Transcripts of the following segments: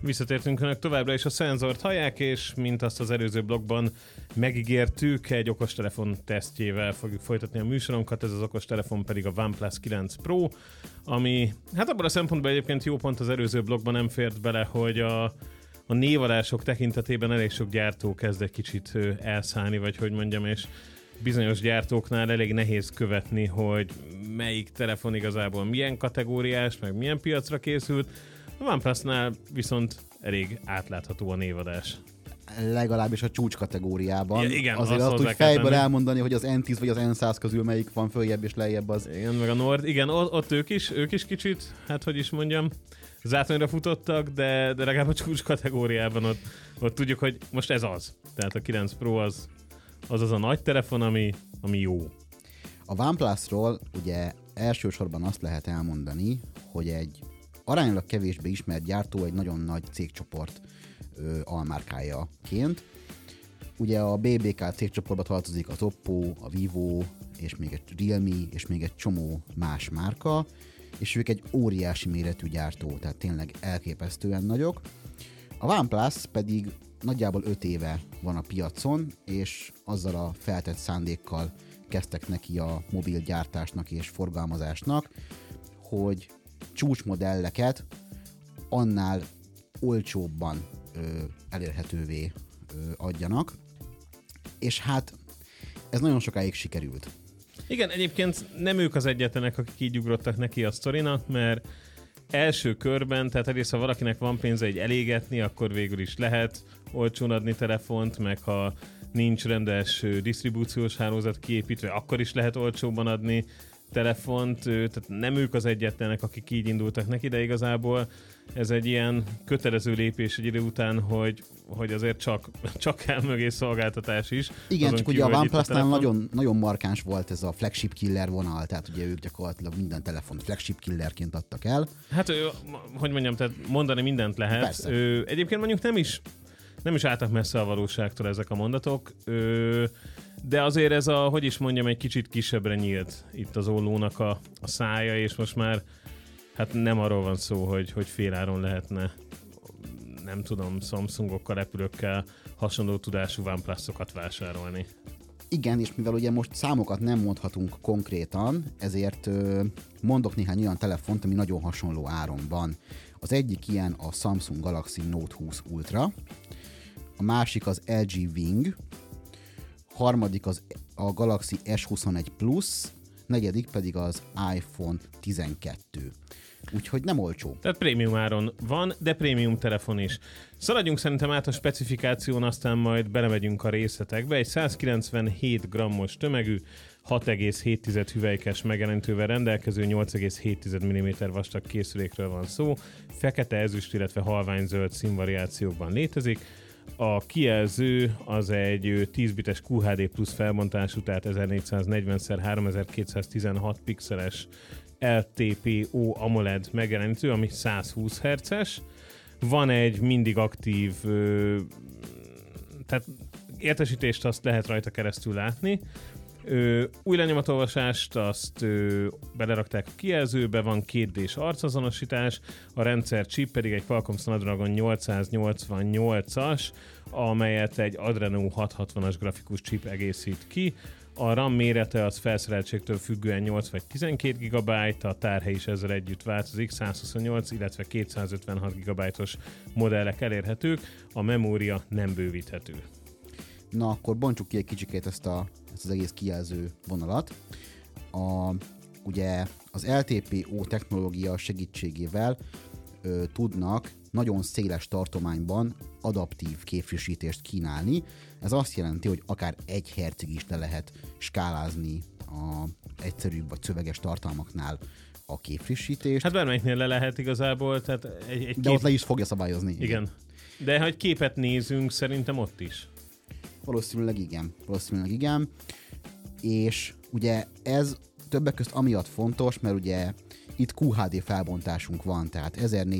Visszatértünk önök továbbra is a szenzort hallják, és mint azt az előző blogban megígértük, egy okostelefon tesztjével fogjuk folytatni a műsorunkat, ez az okostelefon pedig a OnePlus 9 Pro, ami hát abban a szempontból egyébként jó, pont az előző blogban nem fért bele, hogy a névadások tekintetében elég sok gyártó kezd egy kicsit elszállni, vagy hogy mondjam, és bizonyos gyártóknál elég nehéz követni, hogy melyik telefon igazából milyen kategóriás, meg milyen piacra készült. A OnePlus-nál viszont elég átlátható a névadás. Legalábbis a csúcs kategóriában. Ja, igen, azért azt úgy fejből elmondani, hogy az N10 vagy az N100 közül melyik van följebb és lejjebb az. Igen, meg a Nord. Igen, ott ők is kicsit, hát hogy is mondjam, zátonyra futottak, de legalább a csúcs kategóriában ott tudjuk, hogy most ez az. Tehát a 9 Pro az a nagy telefon, ami jó. A OnePlus-ról ugye elsősorban azt lehet elmondani, hogy egy aránylag kevésbé ismert gyártó egy nagyon nagy cégcsoport almárkájaként. Ugye a BBK cégcsoportba tartozik az Oppo, a Vivo, és még egy Realme, és még egy csomó más márka, és ők egy óriási méretű gyártó, tehát tényleg elképesztően nagyok. A OnePlus pedig nagyjából 5 éve van a piacon, és azzal a feltett szándékkal kezdtek neki a mobil gyártásnak és forgalmazásnak, hogy csúcsmodelleket annál olcsóbban elérhetővé adjanak, és hát ez nagyon sokáig sikerült. Igen, egyébként nem ők az egyetlenek, akik így ugrottak neki a sztorinak, mert első körben, tehát egyrészt ha valakinek van pénze egy elégetni, akkor végül is lehet olcsón adni telefont, meg ha nincs rendes disztribúciós hálózat kiépítve, akkor is lehet olcsóban adni telefont, tehát nem ők az egyetlenek, akik így indultak neki, de igazából ez egy ilyen kötelező lépés egy idő után, hogy azért csak kell mögé szolgáltatás is. Igen, csak ugye a OnePlus-nál nagyon markáns volt ez a flagship killer vonal, tehát ugye ők gyakorlatilag minden telefont flagship killerként adtak el. Hát, hogy mondjam, tehát mondani mindent lehet. Egyébként mondjuk nem is álltak messze a valóságtól ezek a mondatok, de azért ez hogy is mondjam, egy kicsit kisebbre nyílt itt az ollónak a szája, és most már hát nem arról van szó, hogy féláron lehetne, nem tudom, Samsungokkal, repülőkkel hasonló tudású OnePlus-okat vásárolni. Igen, és mivel ugye most számokat nem mondhatunk konkrétan, ezért mondok néhány olyan telefont, ami nagyon hasonló áron van. Az egyik ilyen a Samsung Galaxy Note 20 Ultra, a másik az LG Wing, harmadik a Galaxy S21 Plus, negyedik pedig az iPhone 12. Úgyhogy nem olcsó. Tehát prémium áron van, de prémium telefon is. Szaladjunk szerintem át a specifikáción, aztán majd belemegyünk a részletekbe. Egy 197 grammos tömegű, 6,7 hüvelykes megjelenítővel rendelkező 8,7 mm vastag készülékről van szó. Fekete, ezüst, illetve halványzöld színvariációkban létezik. A kijelző az egy 10 bites QHD plusz felbontású, tehát 1440x3216 pixeles LTPO AMOLED megjelenítő, ami 120 Hz-es. Van egy mindig aktív, tehát értesítést azt lehet rajta keresztül látni. Új lenyomatolvasást azt belerakták a kijelzőbe, van 2D-s arcazonosítás, a rendszer chip pedig egy Qualcomm Snapdragon 888-as, amelyet egy Adreno 660-as grafikus chip egészít ki. A RAM mérete az felszereltségtől függően 8 vagy 12 GB, a tárhely is ezzel együtt változik, 128, illetve 256 GB-os modellek elérhetők, a memória nem bővíthető. Na, akkor bontsuk ki egy kicsikét ezt az egész kijelző vonalat. Ugye az LTPO technológia segítségével tudnak nagyon széles tartományban adaptív képfrissítést kínálni. Ez azt jelenti, hogy akár 1 hercig is le lehet skálázni a egyszerűbb vagy szöveges tartalmaknál a képfrissítést. Hát bármelyiknél le lehet igazából, tehát de ott le is fogja szabályozni. Igen. De ha egy képet nézünk, szerintem ott is. Valószínűleg igen. És ugye ez többek között amiatt fontos, mert ugye itt QHD felbontásunk van, tehát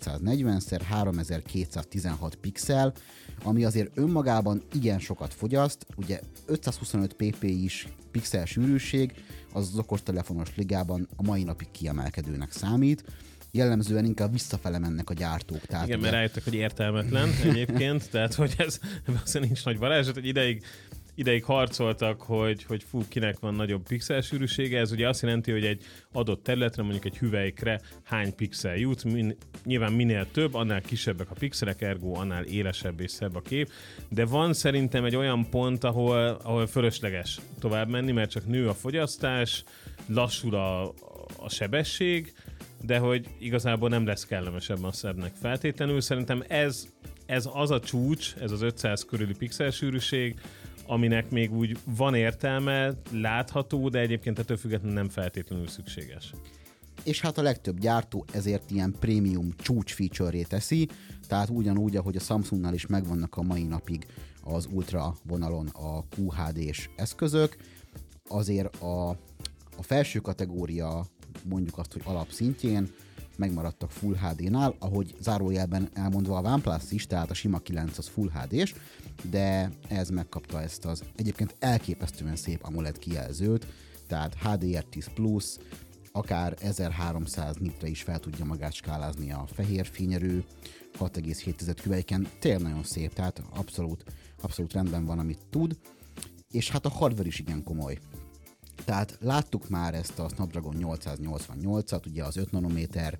1440x3216 pixel, ami azért önmagában igen sokat fogyaszt, ugye 525 ppi-s pixel sűrűség, az okostelefonos ligában a mai napig kiemelkedőnek számít, jellemzően inkább visszafele mennek a gyártók. Tehát igen, ugye... mert rájöttek, hogy értelmetlen egyébként, tehát hogy ez nincs nagy varázslat, hogy ideig harcoltak, hogy fú, kinek van nagyobb pixelsűrűsége. Ez ugye azt jelenti, hogy egy adott területre, mondjuk egy hüvelykre hány pixel jut. Nyilván minél több, annál kisebbek a pixelek, ergo annál élesebb és szebb a kép. De van szerintem egy olyan pont, ahol fölösleges tovább menni, mert csak nő a fogyasztás, lassul a sebesség, de hogy igazából nem lesz kellemesebb a szebbnek feltétlenül. Szerintem ez az a csúcs, ez az 500 körüli pixelsűrűség, aminek még úgy van értelme, látható, de egyébként ettől függetlenül nem feltétlenül szükséges. És hát a legtöbb gyártó ezért ilyen prémium csúcs feature-ré teszi, tehát ugyanúgy, ahogy a Samsungnál is megvannak a mai napig az ultra vonalon a QHD-s eszközök, azért a felső kategória, mondjuk azt, hogy alapszintjén megmaradtak Full HD-nál, ahogy zárójelben elmondva a OnePlus is, tehát a sima 9 az Full HD-s, de ez megkapta ezt az egyébként elképesztően szép AMOLED kijelzőt, tehát HDR10+, akár 1300 nitre is fel tudja magát skálázni a fehér fényerő, 6,7 hüvelyken, tényleg nagyon szép, tehát abszolút rendben van, amit tud, és hát a hardware is igen komoly. Tehát láttuk már ezt a Snapdragon 888-at, ugye az 5 nanométer,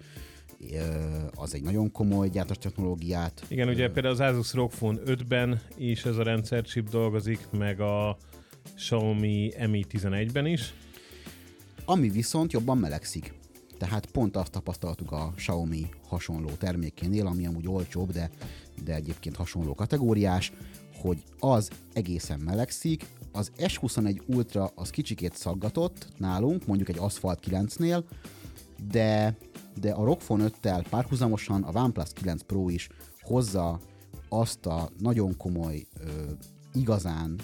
az egy nagyon komoly gyártás technológiát. Igen, ugye például az Asus ROG Phone 5-ben is ez a rendszerchip dolgozik, meg a Xiaomi Mi 11-ben is. Ami viszont jobban melegszik. Tehát pont azt tapasztaltuk a Xiaomi hasonló termékénél, ami amúgy olcsóbb, de egyébként hasonló kategóriás, hogy az egészen melegszik. Az S21 Ultra az kicsikét szaggatott nálunk, mondjuk egy Asphalt 9-nél, de a ROG Phone 5-tel párhuzamosan a OnePlus 9 Pro is hozza azt a nagyon komoly, igazán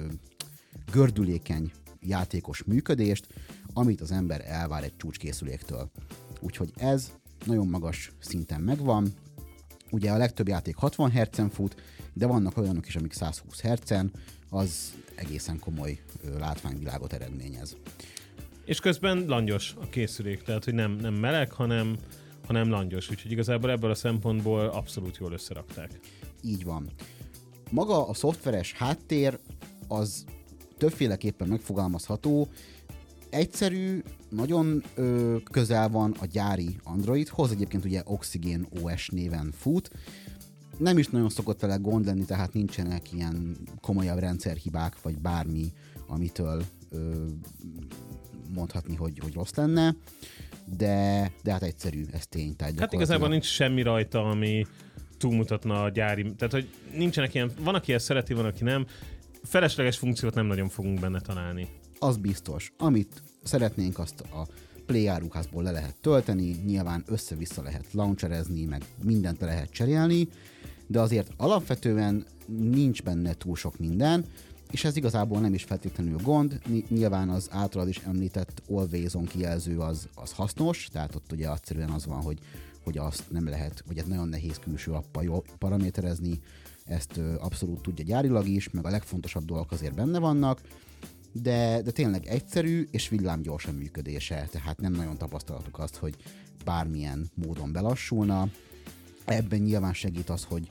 gördülékeny játékos működést, amit az ember elvár egy csúcskészüléktől. Úgyhogy ez nagyon magas szinten megvan. Ugye a legtöbb játék 60 Hz-en fut, de vannak olyanok is, amik 120 Hz-en, az egészen komoly látványvilágot eredményez. És közben langyos a készülék, tehát hogy nem meleg, hanem langyos, úgyhogy igazából ebből a szempontból abszolút jól összerakták. Így van. Maga a szoftveres háttér az többféleképpen megfogalmazható. Egyszerű, nagyon közel van a gyári Androidhoz, egyébként ugye Oxygen OS néven fut. Nem is nagyon szokott vele gond lenni, tehát nincsenek ilyen komolyabb rendszerhibák, vagy bármi, amitől mondhatni, hogy rossz lenne, de hát egyszerű, ez tény. Tehát hát igazából nincs semmi rajta, ami túlmutatna a gyári, tehát hogy nincsenek ilyen, van, aki ezt szereti, van, aki nem. Felesleges funkciót nem nagyon fogunk benne találni. Az biztos. Amit szeretnénk, azt a Play áruházból le lehet tölteni, nyilván össze-vissza lehet launcherezni, meg mindent le lehet cserélni, de azért alapvetően nincs benne túl sok minden, és ez igazából nem is feltétlenül gond. Nyilván az általad is említett Always On kijelző az hasznos, tehát ott ugye egyszerűen az van, hogy azt nem lehet, vagy ez nagyon nehéz külső appal jól paraméterezni, ezt abszolút tudja gyárilag is, meg a legfontosabb dolgok azért benne vannak, de tényleg egyszerű és villámgyors a működése, tehát nem nagyon tapasztaltuk azt, hogy bármilyen módon belassulna. Ebben nyilván segít az, hogy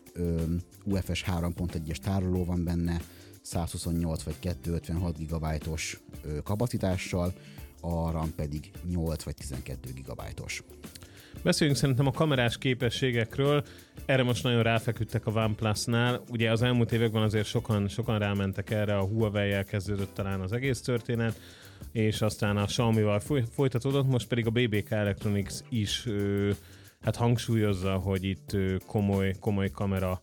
UFS 3.1-es tároló van benne, 128 vagy 256 GB-os kapacitással, a RAM pedig 8 vagy 12 GB-os. Beszéljünk szerintem a kamerás képességekről. Erre most nagyon ráfeküdtek a OnePlus-nál. Ugye az elmúlt években azért sokan rámentek erre, a Huawei-jel kezdődött talán az egész történet, és aztán a Xiaomi-val folytatódott, most pedig a BBK Electronics is hát hangsúlyozza, hogy itt komoly kamera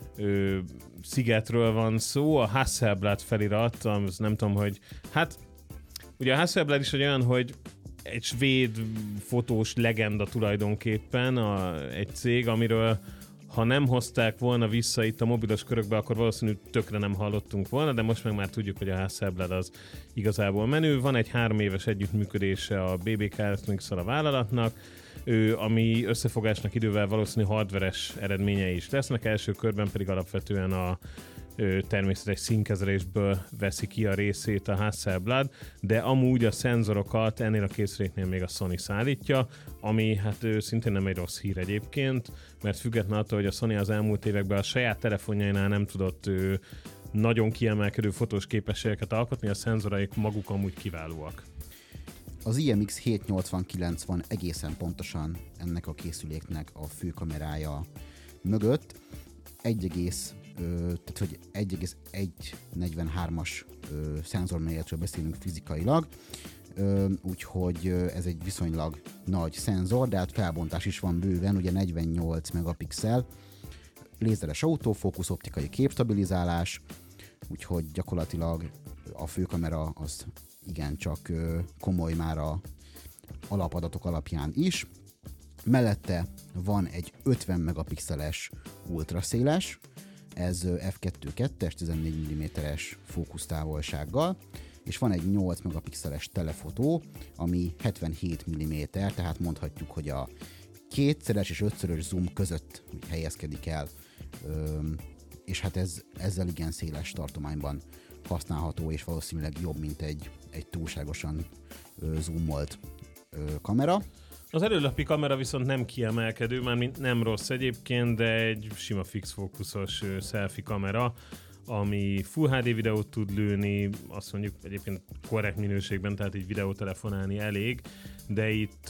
szigetről van szó. A Hasselblad felirat, az nem tudom, hogy hát ugye a Hasselblad is olyan, hogy egy svéd fotós legenda tulajdonképpen egy cég, amiről ha nem hozták volna vissza itt a mobilos körökbe, akkor valószínűleg tökre nem hallottunk volna, de most meg már tudjuk, hogy a Hasselblad az igazából menő. Van egy 3 éves együttműködése a BBK Electronics-szal a vállalatnak, ami összefogásnak idővel valószínű hardveres eredményei is lesznek, első körben pedig alapvetően a természetes színkezelésből veszi ki a részét a Hasselblad, de amúgy a szenzorokat ennél a készüléknél még a Sony szállítja, ami hát szintén nem egy rossz hír egyébként, mert függetlenül attól, hogy a Sony az elmúlt években a saját telefonjainál nem tudott nagyon kiemelkedő fotós képességeket alkotni, a szenzoraik maguk amúgy kiválóak. Az IMX789 van egészen pontosan ennek a készüléknek a főkamerája mögött. 1,143-as szenzorméretről beszélünk fizikailag, úgyhogy ez egy viszonylag nagy szenzor, de hát felbontás is van bőven, ugye 48 megapixel, lézeres autofókusz, optikai képstabilizálás, úgyhogy gyakorlatilag a főkamera az igencsak komoly már a alapadatok alapján is. Mellette van egy 50 megapixeles ultraszéles, ez f2.2-es 14 mm-es fókusztávolsággal, és van egy 8 megapixeles telefotó, ami 77 mm, tehát mondhatjuk, hogy a 2-szeres és 5-szörös zoom között helyezkedik el, és hát ezzel igen széles tartományban használható, és valószínűleg jobb, mint egy túlságosan zoomolt kamera. Az előlapi kamera viszont nem kiemelkedő, mármint nem rossz egyébként, de egy sima fix fókuszos selfie kamera, ami Full HD videót tud lőni, azt mondjuk egyébként korrekt minőségben, tehát így videótelefonálni elég, de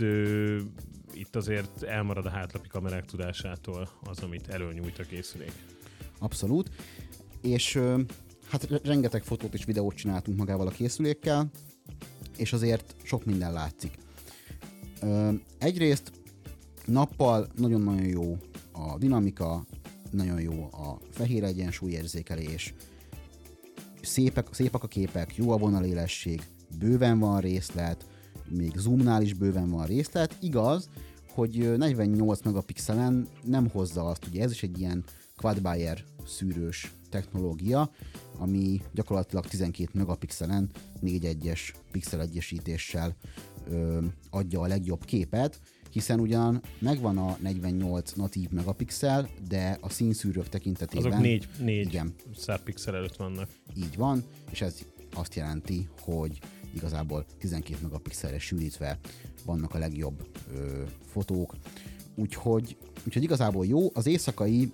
itt azért elmarad a hátlapi kamerák tudásától az, amit előnyújt a készülék. Abszolút, és hát rengeteg fotót és videót csináltunk magával a készülékkel, és azért sok minden látszik. Egyrészt nappal nagyon-nagyon jó a dinamika, nagyon jó a fehér egyensúlyérzékelés, szépek a képek, jó a vonalélesség, bőven van részlet, még zoomnál is bőven van részlet. Igaz, hogy 48 megapixelen nem hozza azt, ugye ez is egy ilyen quad-Bayer szűrős technológia, ami gyakorlatilag 12 megapixelen 4:1-es pixelegyesítéssel adja a legjobb képet, hiszen ugyan megvan a 48 natív megapixel, de a színszűrők tekintetében... Azok 4 pixel előtt vannak. Így van, és ez azt jelenti, hogy igazából 12 megapixelre sűrítve vannak a legjobb fotók, úgyhogy igazából jó. Az éjszakai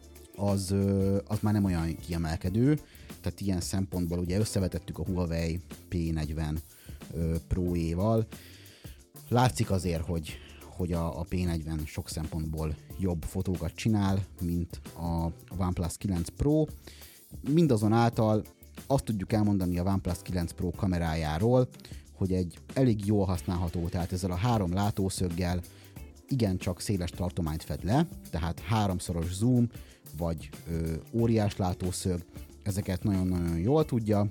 az már nem olyan kiemelkedő, tehát ilyen szempontból ugye összevetettük a Huawei P40 Pro-éval. Látszik azért, hogy a P40 sok szempontból jobb fotókat csinál, mint a OnePlus 9 Pro. Mindazonáltal azt tudjuk elmondani a OnePlus 9 Pro kamerájáról, hogy egy elég jól használható, tehát ezzel a 3 látószöggel igencsak széles tartományt fed le, tehát 3-szoros zoom, vagy óriás látószög, ezeket nagyon-nagyon jól tudja.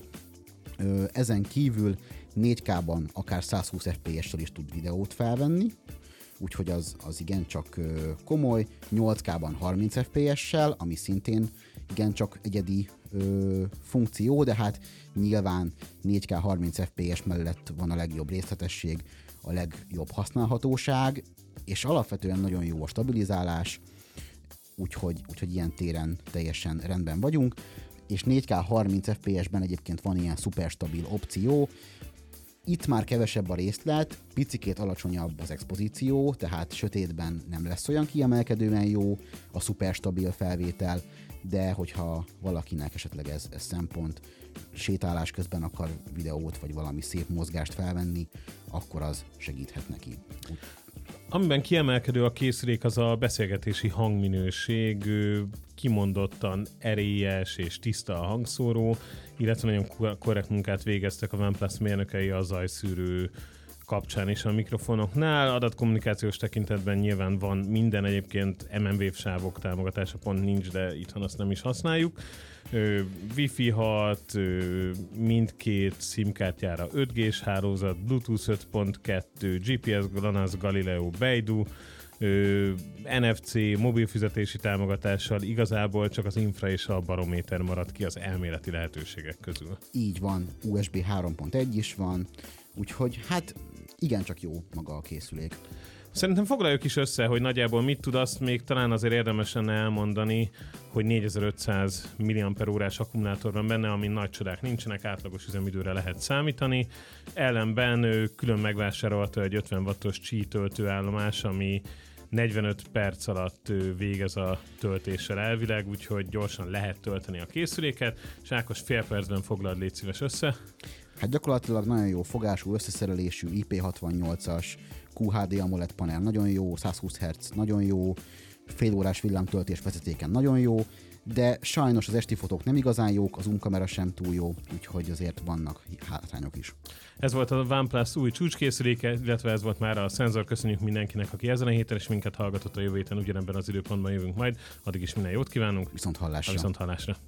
Ezen kívül 4K-ban akár 120 FPS-sel is tud videót felvenni, úgyhogy az igencsak komoly, 8K-ban 30 FPS-sel, ami szintén igencsak egyedi funkció, de hát nyilván 4K 30 FPS mellett van a legjobb részletesség, a legjobb használhatóság, és alapvetően nagyon jó a stabilizálás, úgyhogy ilyen téren teljesen rendben vagyunk, és 4K 30 FPS-ben egyébként van ilyen szuperstabil opció. Itt már kevesebb a részlet, picikét alacsonyabb az expozíció, tehát sötétben nem lesz olyan kiemelkedően jó a szuperstabil felvétel, de hogyha valakinek esetleg ez szempont, sétálás közben akar videót vagy valami szép mozgást felvenni, akkor az segíthet neki. Amiben kiemelkedő a készülék, az a beszélgetési hangminőség, kimondottan erélyes és tiszta a hangszóró, illetve nagyon korrekt munkát végeztek a OnePlus mérnökei a zajszűrő kapcsán is a mikrofonoknál. Adatkommunikációs tekintetben nyilván van minden, egyébként mmWave sávok támogatása pont nincs, de itthon azt nem is használjuk. Wi-Fi 6, mindkét SIM-kártyára 5G-s hálózat, Bluetooth 5.2, GPS, GLONASS, Galileo, Beidou, NFC, mobil fizetési támogatással, igazából csak az infra és a barométer maradt ki az elméleti lehetőségek közül. Így van, USB 3.1 is van, úgyhogy hát igencsak jó maga a készülék. Szerintem foglaljuk is össze, hogy nagyjából mit tud, azt még talán azért érdemes lenne elmondani, hogy 4500 mAh akkumulátor van benne, amin nagy csodák nincsenek, átlagos üzemidőre lehet számítani. Ellenben ő külön megvásárolta egy 50 wattos Qi töltőállomás, ami 45 perc alatt végez a töltéssel elvileg, úgyhogy gyorsan lehet tölteni a készüléket. És Ákos, fél percben foglald, légy szíves össze. Hát gyakorlatilag nagyon jó fogású, összeszerelésű IP68-as QHD AMOLED panel, nagyon jó, 120 Hz, nagyon jó, félórás villámtöltés vezetéken nagyon jó, de sajnos az esti fotók nem igazán jók, az zoomkamera sem túl jó, úgyhogy azért vannak hátrányok is. Ez volt a OnePlus új csúcskészüléke, illetve ez volt már a szenzor. Köszönjük mindenkinek, aki ezen a héten és minket hallgatott. A jövő héten ugyanebben az időpontban jövünk majd. Addig is minden jót kívánunk. Viszont hallásra. Viszont hallásra.